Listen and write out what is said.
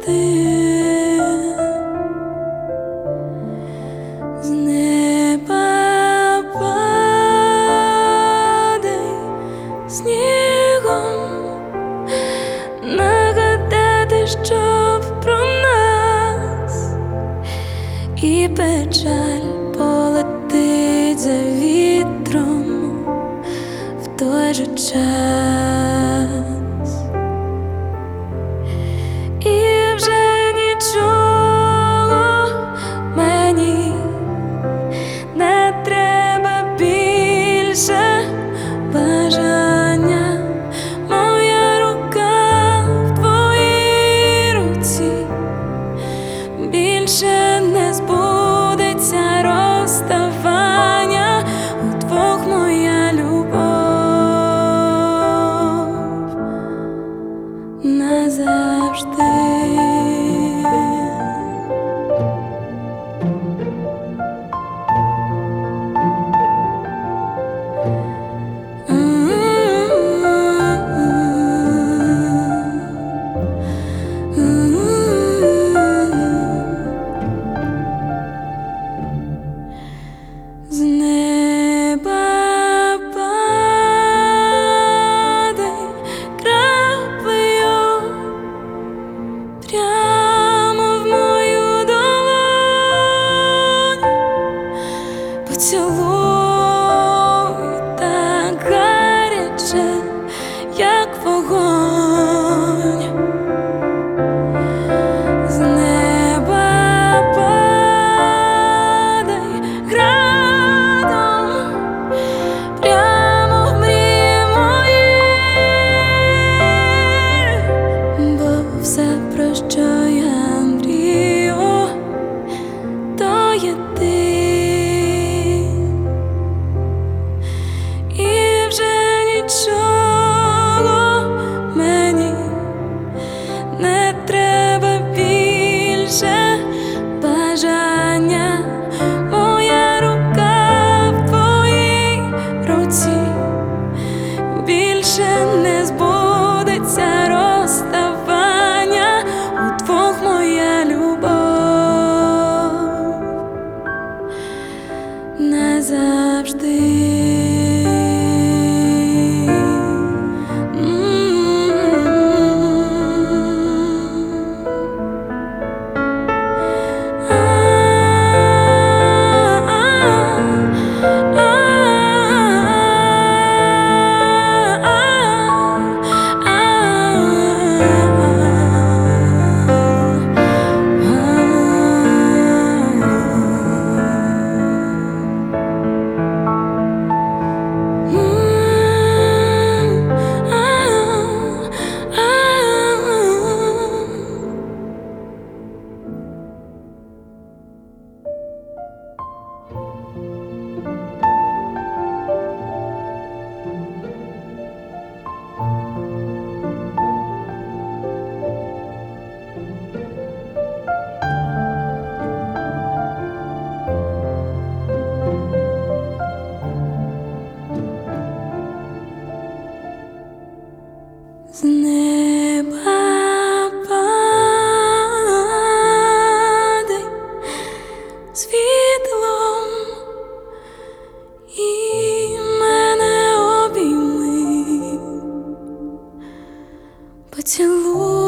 назавжди. З неба падай снігом, нагадати, щоб про нас, і печаль полетить за вітром в той же час. І вже нічого мені не треба більше бажання. Моя рука в твоїй руці, більше не збудеться розставання. Удвох моя любов назавжди. З неба падай краплею прямо в мою долоню. Поцілуй так гаряче, як вогонь. З неба падай градом прямо в мрії мої, бо все, про що я мрію, то є ти. І вже нічого мені не треба більше бажання. Моя рука в твоїй руці, більше не збудеться розставання. Удвох моя любов назавжди. З неба падай світлом і мене обійми. Поцілуй